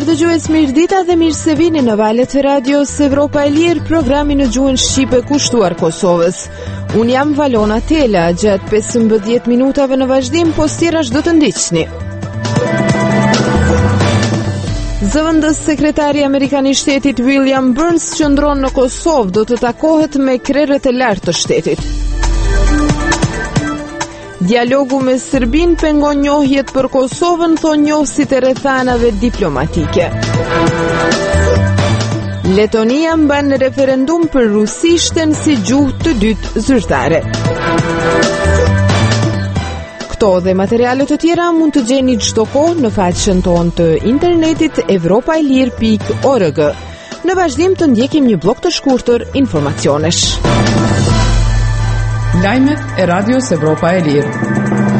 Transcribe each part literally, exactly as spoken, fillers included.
dëgjues, mirëdita dhe mirë se vini në valët e radios Evropa e Lirë, programi në gjuhën shqipe kushtuar Kosovës. Unë jam Valona Tela, gjatë pesëmbëdhjetë minutave në vazhdim, po stirash do të ndiqni. Zëvendës sekretari amerikan i shtetit William Burns qëndron në Kosovë, do të takohet me krerët e lartë të shtetit. Dialogu me Serbin pengon njohjet për Kosovën, thon njohësit e rrethanave diplomatike. Letonia mban referendum për rusishten si gjuhë të dytë zyrtare. Këto dhe materialet të tjera mund të gjeni çdo kohë në faqen tonë të internetit evropailir pikë org. Në vazhdim të ndjekim një blok të shkurtër informacionesh. Lajmet e radios Evropa e Lirë.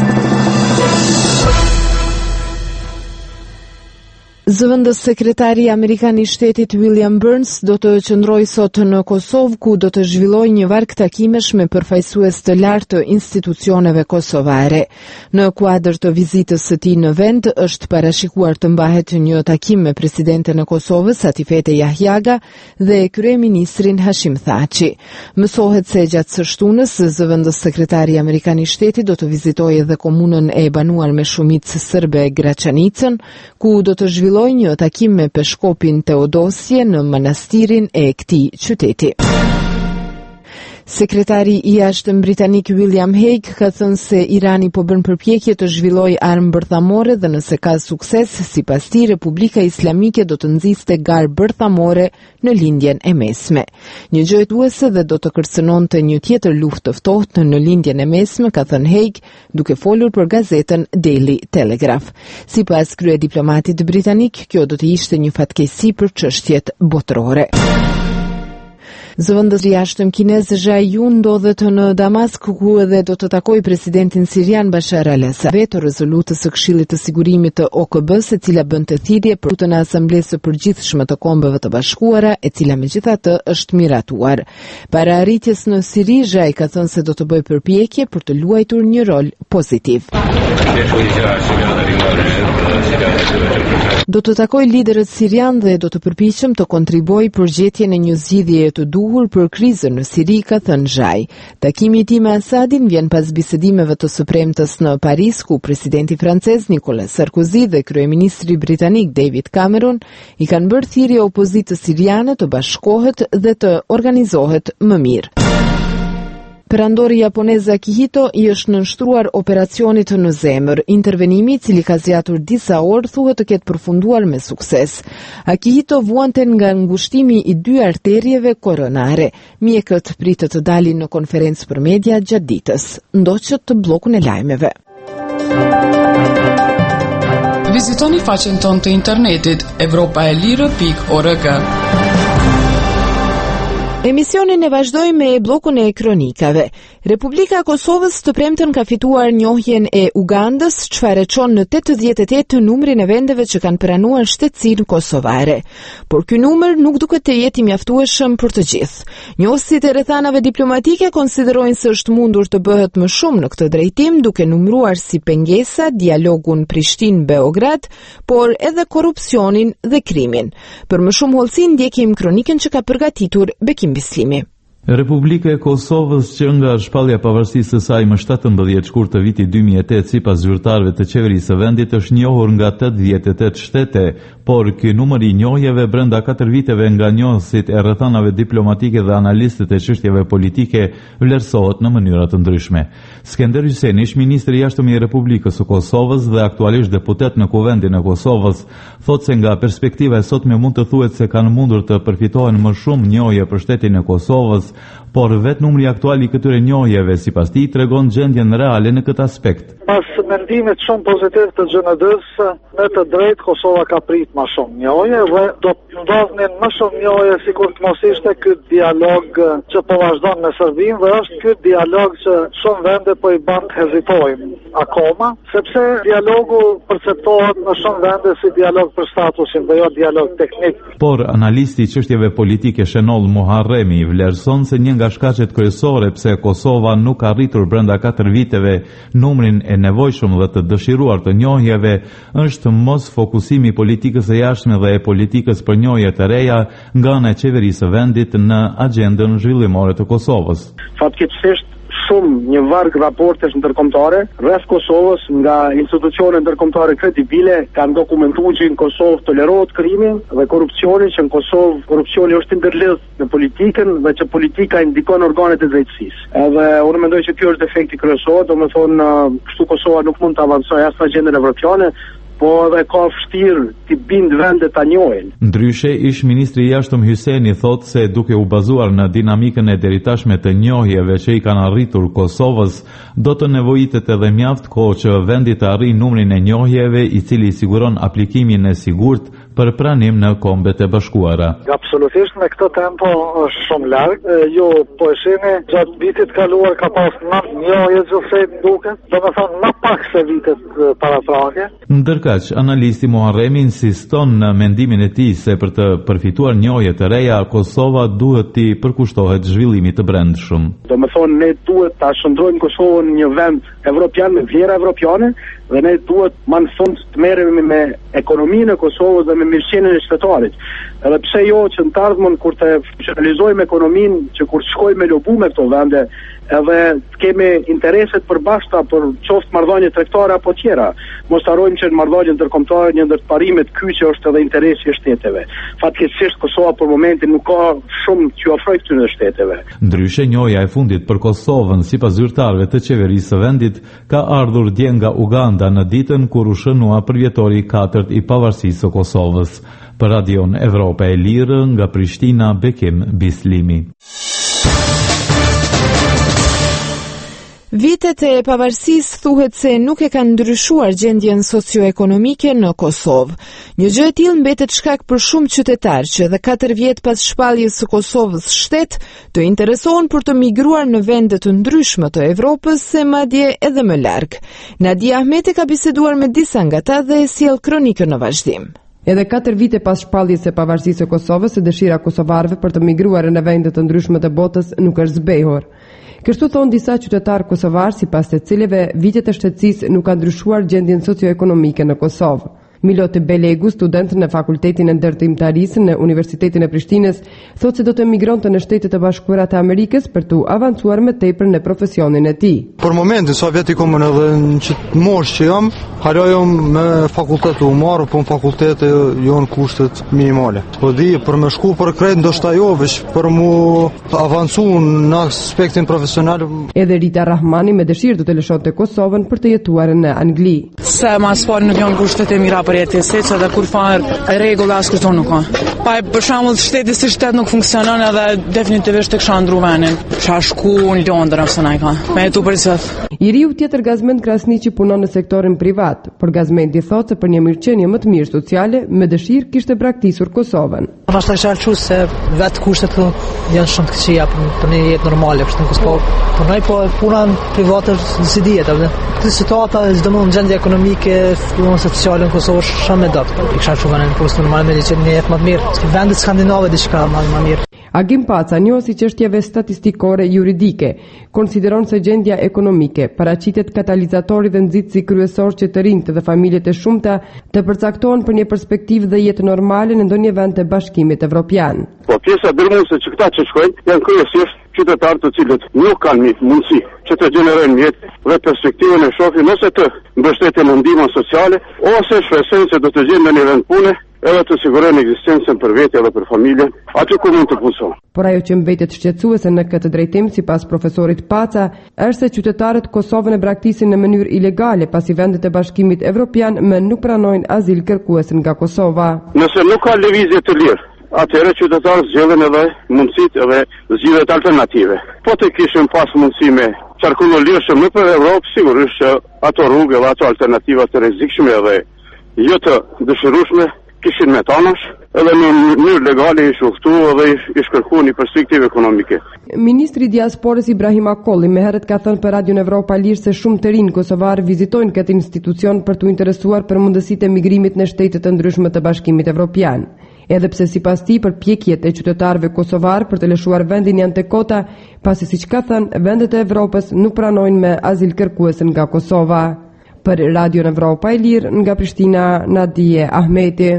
Zëvendës sekretari amerikan i shtetit William Burns do të qëndrojë sot në Kosovë, ku do të zhvillojë një varg takimesh me përfaqësues të lartë të institucioneve kosovare. Në kuadër të vizitës së tij në vend, është parashikuar të mbahet një takim me presidenten e Kosovës, Atifete Jahjaga, dhe kryeministrin Hashim Thaçi. Mësohet se gjatë së shtunës, zëvendës sekretari amerikan i shtetit do të vizitojë edhe komunën e banuar me shumicë serbe Graçanicën, ku do të zhvillojë një takim me peshkopin Teodosje në manastirin e këtij qyteti. Sekretari i jashtëm britanik William Hague ka thënë se Irani po bën përpjekje të zhvillojë armë bërthamore dhe nëse ka sukses, sipas tij Republika Islamike do të nxiste garë bërthamore në lindjen e mesme. Një gjë e tuese dhe do të kërcënonte një tjetër luftë të ftohtë në lindjen e mesme, ka thënë Hague, duke folur për gazetën Daily Telegraph. Sipas kryediplomatit britanik, kjo do të ishte një fatkeqësi për çështjet botërore. Zëvendës i jashtëm kinez Zhai Yun ndodhet në Damask, ku edhe do të takojë presidentin sirian Bashar al-Assad. Veto rezolutës së Këshillit të Sigurimit të O K B-s, e cila bën të thirrje për lutjen e Asamblesë së Përgjithshme të Kombeve të Bashkuara, e cila megjithatë është miratuar. Para arritjes në Siri, Zhai ka thënë se do të bëjë përpjekje për të luajtur një rol pozitiv. Do të takoj liderët sirian dhe do të përpiqem të kontribuoj për gjetjen e një zgjidhjeje të duhur për krizën në Siri, ka thënë Zhai. Takimi i tij me Asadin vjen pas bisedimeve të së premtes në Paris, ku presidenti francez Nicolas Sarkozy dhe kryeministri britanik David Cameron i kanë bërë thirrje opozitës siriane të bashkohet dhe të organizohet më mirë. Perandori japonez Akihito i është nënshtruar operacionit në zemër. Intervenimi, i cili ka zgjatur disa orë, thuhet të ketë përfunduar me sukses. Akihito vuante nga ngushtimi i dy arterieve koronare. Mjekët pritet të dalin në konferencë për media gjatë ditës. Ndoqët të bllokun e lajmeve. Vizitoni faqen tonë të internetit evropaelirë pikë org. Emisionin e vazhdoj me blokun e kronikave. Republika e Kosovës të premten ka fituar njohjen e Ugandës, çfarë çon në tetëdhjetë e tetë numrin e vendeve që kanë pranuar shtetësinë kosovare. Por ky numër nuk duket të jetë i mjaftueshëm për të gjithë. Njohësit e rrethanave diplomatike konsiderojnë se është mundur të bëhet më shumë në këtë drejtim, duke numëruar si pengesa dialogun Prishtinë-Beograd, por edhe korrupsionin dhe krimin. Për më shumë hollësi ndjekim kronikën që ka përgatitur Bekim Bislimi. Republika e Kosovës, që nga shpallja pavarësisë së saj më shtatëmbëdhjetë shkurt të vitit dy mijë e tetë sipas zyrtarëve të qeverisë së vendit, është njohur nga tetëdhjetë e tetë shtete, por ky numër i njohjeve brenda katër viteve nga njohësit e rrethanave diplomatike dhe analistët e çështjeve politike vlerësohet në mënyra të ndryshme. Skender Hyseni, ish ministri i jashtëm i Republikës së Kosovës dhe aktualisht deputet në Kuvendin e Kosovës, thotë se nga perspektiva e sotme mund të thuhet se kanë mundur të përfitohen më shumë njohje për shtetin e Kosovës, por vetë numri aktual i këtyre njohjeve sipas tij tregon gjendjen reale në këtë aspekt. Pas mendimit shumë pozitiv të G N D-s, në të drejtë Kosova ka prit më shumë njohje dhe do të ndodhin më shumë njohje sikur të mos ishte ky dialog që po vazhdon me Serbinë dhe është ky dialog që shumë vende po i bën hezitojnë akoma, sepse dialogu perceptohet në shumë vende si dialog për statusin dhe jo dialog teknik. Por analisti i çështjeve politike Shenoll Muharremi vlerëson thonë se një nga shkaqet kryesore pse Kosova nuk ka arritur brenda katër viteve numrin e nevojshëm dhe të dëshiruar të njohjeve është mos fokusimi i politikës së jashtme dhe e politikës për njohje të reja nga ana e qeverisë së vendit në agjendën zhvillimore të Kosovës. Fatkeqësisht shumë një varg raportesh ndërkombëtare rreth Kosovës nga institucione ndërkombëtare kredibile kanë dokumentuar që në Kosovë tolerohet krimi dhe korrupsioni, që në Kosovë korrupsioni është ndërlidhur në politikën dhe që politika i ndikon organet e drejtësisë. Edhe unë mendoj që ky është defekti kryesor, domethënë kështu Kosova nuk mund të avancojë as në agjendën evropiane, po edhe ka vështirë t'i bind vendet ta njohin. Ndryshe, ish ministri i jashtëm Hyseni thotë se duke u bazuar në dinamikën e deritashme të njohjeve që i kanë arritur Kosovës, do të nevojitet edhe mjaft kohë që vendi të arrijë numrin e njohjeve i cili siguron aplikimin e sigurt për pranim në Kombet e Bashkuara. Absolutisht me këtë tempo është shumë larg. Jo, po e shihni, gjatë vitit kaluar ka pas nëntë njohje gjithsej duket, domethënë më pak se vitet paraprake. Ndërkaq, analisti Muharremi insiston në mendimin e tij se për të përfituar njohje të reja, Kosova duhet të përkushtohet zhvillimit të brendshëm. Domethënë ne duhet ta shndrojmë Kosovën një vend evropian me vlera evropiane dhe ne duhet më në fund të merremi me ekonominë e Kosovës dhe me mirëqenien e qytetarit. Edhe pse jo që në të ardhmen kur të realizojmë ekonominë, që kur shkojmë me lobu me këto vende, edhe të kemi intereset përbashkëta për qoftë marrëdhënie tregtare apo tjera. Mos harrojmë që në marrëdhënie ndërkombëtare një ndër parimet kyçe është edhe interesi i shteteve. Fatkeqësisht Kosova për momentin nuk ka shumë që ofrojë këtyre shteteve. Ndryshe, njohja e fundit për Kosovën sipas zyrtarëve të qeverisë së vendit ka ardhur dje nga Uganda në ditën kur u shënua përvjetori i katërt i pavarësisë së Kosovës. Për Radion Evropa e Lirë nga Prishtina, Bekim Bislimi. Vitet e pavarësisë thuhet se nuk e kanë ndryshuar gjendjen socioekonomike në Kosovë. Një gjë e tillë mbetet shkak për shumë qytetarë që edhe katër vjet pas shpalljes së Kosovës shtet të interesohen për të migruar në vende të ndryshme të Evropës se madje edhe më larg. Nadia Ahmeti ka biseduar me disa nga ta dhe e sjell kronikën në vazhdim. Edhe katër vite pas shpalljes së pavarësisë së Kosovës, dëshira e kosovarëve për të migruar në vende të ndryshme të botës nuk është zbehur. Kështu thonë disa qytetarë kosovarë, sipas të cilëve vitet e shtetësisë nuk ka ndryshuar gjendjen socioekonomike në Kosovë. Milot Belegu, student në Fakultetin e Ndërtimtarisë në Universitetin e Prishtinës, thotë se do të emigronte në Shtetet e Bashkuara të Amerikës për të avancuar më tepër në profesionin e tij. Për momentin sa vjet i kam edhe në çit mosh që jam, harojom me fakultet u marr, po në fakultet janë kushtet minimale. Po di për më shku për krejt ndoshta jo, veç për mu avancu në aspektin profesional. Edhe Rita Rahmani me dëshirë do të lëshonte Kosovën për të jetuar në Angli. Se mas pari nuk janë kushtet e mira për jetësisë dhe kur farë rregulla as këto nuk ka. Pa për shembull shteti si shtet nuk funksionon edhe definitivisht të kisha ndru vendin. Kisha shku në Londër ose na ka. Me jetu për sot. I riu tjetër Gazmend Krasniqi punon në sektorin privat, por Gazmendi thotë se për një mirëqenie më të mirë sociale, me dëshirë kishte braktisur Kosovën. Pastaj isha lëshu se vetë kushtet janë shumë të këqija për një jetë normale, kështu në Kosovë. Punoj po puna private si dihet, apo. Këtë situata çdo më gjendje ekonomike, sociale në Kosovë shumë me dot. I kisha shumë në post normal me që një jetë më të mirë. Vendet skandinave diçka më më mirë. Agim Paca, njohësi çështjeve statistikore juridike, konsideron se gjendja ekonomike paraqitet katalizatori dhe nxitësi kryesor që të rinjtë dhe familjet e shumta të përcaktohen për një perspektivë dhe jetë normale në ndonjë vend të Bashkimit Evropian. Po pjesa dërmuese që këta që shkojnë janë kryesisht qytetarë të cilët nuk kanë mundësi që të gjenerojnë jetë dhe perspektivën e shohin ose të mbështetjen në ndihma sociale ose shpresojnë se do të gjejnë në një vend pune edhe të sigurojnë ekzistencën për vete dhe për familje, aty ku mund të punësojnë. Por ajo që mbetet shqetësuese në këtë drejtim, sipas profesorit Paca, është se qytetarët Kosovën e braktisin në mënyrë ilegale, pasi vendet e Bashkimit Evropian më nuk pranojnë azil kërkues nga Kosova. Nëse nuk ka lëvizje të lirë, atëherë qytetarët zgjedhin edhe mundësitë edhe zgjidhjet alternative. Po të kishin pas mundësi me qarkullu lirshëm në për Evropë, sigurisht që ato rrugë dhe ato alternativa të rrezikshme edhe jo të dëshirueshme kishin me tanash, edhe në mënyrë legale i shuftu edhe i shkërku një perspektivë ekonomike. Ministri i Diasporës Ibrahim Akolli më herët ka thënë për Radion Evropa Lirë se shumë të rinj kosovarë vizitojnë këtë institucion për të interesuar për mundësitë e migrimit në shtete të ndryshme të Bashkimit Evropian. Edhe pse sipas tij përpjekjet e qytetarëve kosovar për të lëshuar vendin janë te kota, pasi siç ka thënë, vendet e Evropës nuk pranojnë me azil kërkuesën nga Kosova. Për Radio Evropa e Lirë nga Prishtina, Nadije Ahmeti.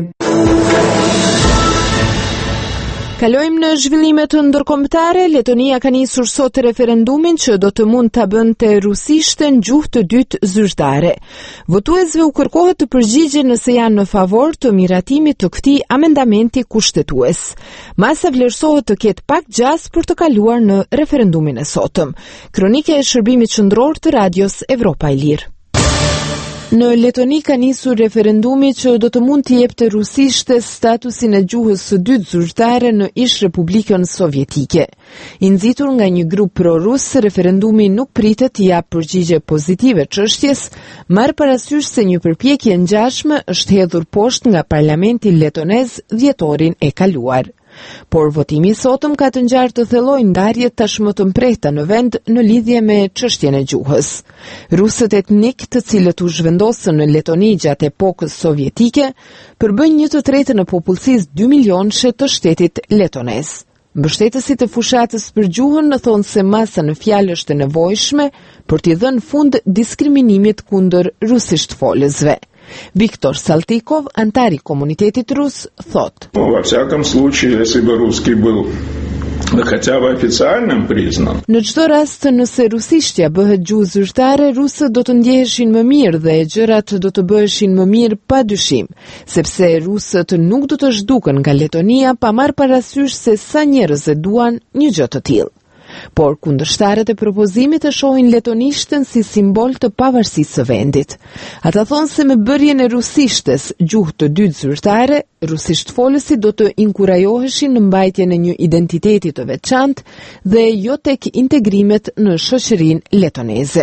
Kalojmë në zhvillimet ndërkombëtare. Letonia ka nisur sot referendumin që do të mund ta bënte rusishtën gjuhë të dytë zyrtare. Votuesve u kërkohet të përgjigjen nëse janë në favor të miratimit të këtij amendamenti kushtetues. Masa vlerësohet të ketë pak gjas për të kaluar në referendumin e sotëm. Kronika e shërbimit qendror të Radios Evropa e Lirë. Në Letoni ka nisur referendumi që do të mund të jepte rusishtes statusin e gjuhës së dytë zyrtare në ish Republikën Sovjetike. I nxitur nga një grup pro-rus, referendumi nuk pritet të japë përgjigje pozitive çështjes, marrë parasysh se një përpjekje ngjashme është hedhur poshtë nga Parlamenti letonez dhjetorin e kaluar. Por votimi i sotëm ka të ngjarë të thellojë ndarjet tashmë të mprehta në vend në lidhje me çështjen e gjuhës. Rusët etnik, të cilët u zhvendosën në Letoni gjatë epokës sovjetike, përbën një të tretën e popullsisë dy milionëshe të shtetit letonez. Mbështetësit e fushatës për gjuhën në thonë se masa në fjalë është e nevojshme për t'i dhënë fund diskriminimit kundër rusisht folësve. Виктор Салтиков, антari komunitetit rus, thot: Во всяком случае, если бы русский был хотя бы официальным признан. Në çdo rast, nëse rusishtja bëhet gjuhë zyrtare, rusët do të ndjeheshin më mirë dhe gjërat do të bëheshin më mirë pa dyshim, sepse rusët nuk do të zhduken nga Letonia pa marrë parasysh se sa njerëz e duan një gjë të tillë. Por kundërshtarët e propozimit e shohin letonishtën si simbol të pavarësisë së vendit. Ata thonë se me bërjen e rusishtes gjuhë të dytë zyrtare, rusisht folësit do të inkurajoheshin në mbajtjen e një identiteti të veçantë dhe jo tek integrimet në shoqërinë letoneze.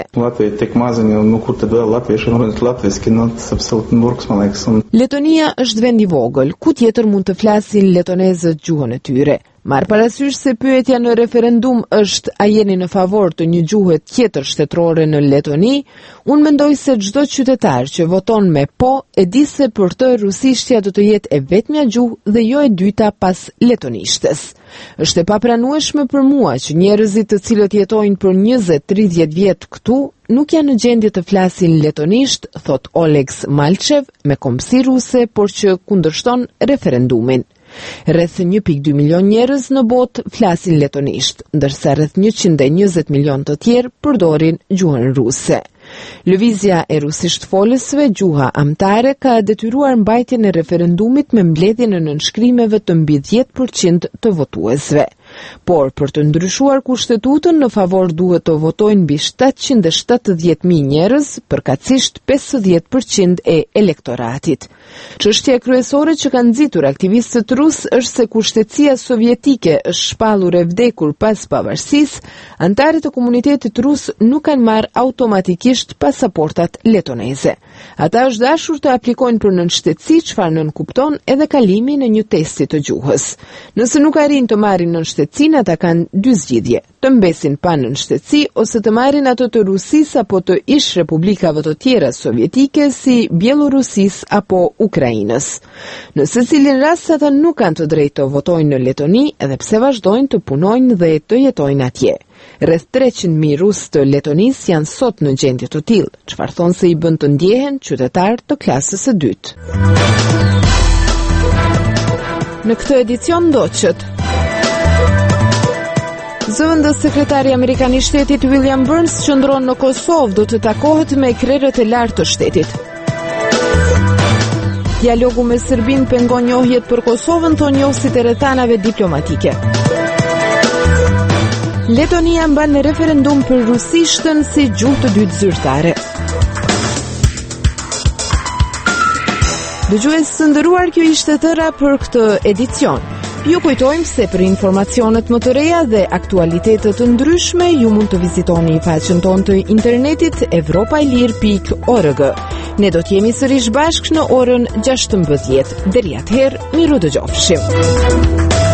Letonia është vend i vogël, ku tjetër mund të flasin letonezët gjuhën e tyre. Marë parasysh se pyetja në referendum është a jeni në favor të një gjuhë tjetër shtetërore në Letoni, unë mendoj se çdo qytetar që voton me po e di se për të rusishtja do të jetë e vetmja gjuhë dhe jo e dyta pas letonishtes. Është e papranueshme për mua që njerëzit të cilët jetojnë për njëzet tridhjetë vjet këtu nuk janë në gjendje të flasin letonisht, thot Olex Malchev, me kombësi ruse, por që kundërshton referendumin. Rreth një pikë dy milion njerëz në botë flasin letonisht, ndërsa rreth njëqind e njëzet milion të tjerë përdorin gjuhën ruse. Lëvizja e rusisht folësve, gjuha amtare, ka detyruar mbajtjen e referendumit me mbledhjen e nënshkrimeve të mbi dhjetë përqind të votuesve. Por për të ndryshuar kushtetutën në favor duhet të votojnë mbi shtatëqind e shtatëdhjetë mijë njerëz, përkatësisht pesëdhjetë përqind e elektoratit. Çështja kryesore që kanë nxitur aktivistët rus është se kushtecia sovjetike është shpallur e vdekur pas pavarësisë, antarët e komunitetit rus nuk kanë marrë automatikisht pasaportat letoneze. Ata është dashur të aplikojnë për nënshtetësi, çfarë nën kupton edhe kalimi në një testi të gjuhës. Nëse nuk arrin të marrin nënshtetësinë, ata kanë dy zgjidhje: të mbesin pa nënshtetësi ose të marrin ato të Rusisë apo të ish republikave të tjera sovjetike si Bielorusisë apo Ukrainës. Në secilin rast ata nuk kanë të drejtë të votojnë në Letoni, edhe pse vazhdojnë të punojnë dhe të jetojnë atje. Rreth treqind mijë rusë të Letonisë janë sot në gjendje të tillë, çfarë thonë se i bën të ndjehen qytetar të klasës së dytë. Në këtë edicion ndoqët Zëvendës sekretari amerikan i shtetit William Burns qëndron në Kosovë, do të takohet me krerët e lartë të shtetit. Dialogu me Serbinë pengon njohjet për Kosovën, thonë njohësit e rrethanave diplomatike. Letonia mban referendum për rusishtën si gjuhë të dytë zyrtare. Dëgjues të nderuar, kjo ishte tëra për këtë edicion. Ju kujtojmë se për informacionet më të reja dhe aktualitetet të ndryshme, ju mund të vizitoni faqen tonë të internetit evropa e lirë pikë org. Ne do t'jemi sërish bashkë në orën gjashtëmbëdhjetë. Deri atëherë, miru dëgjofshim.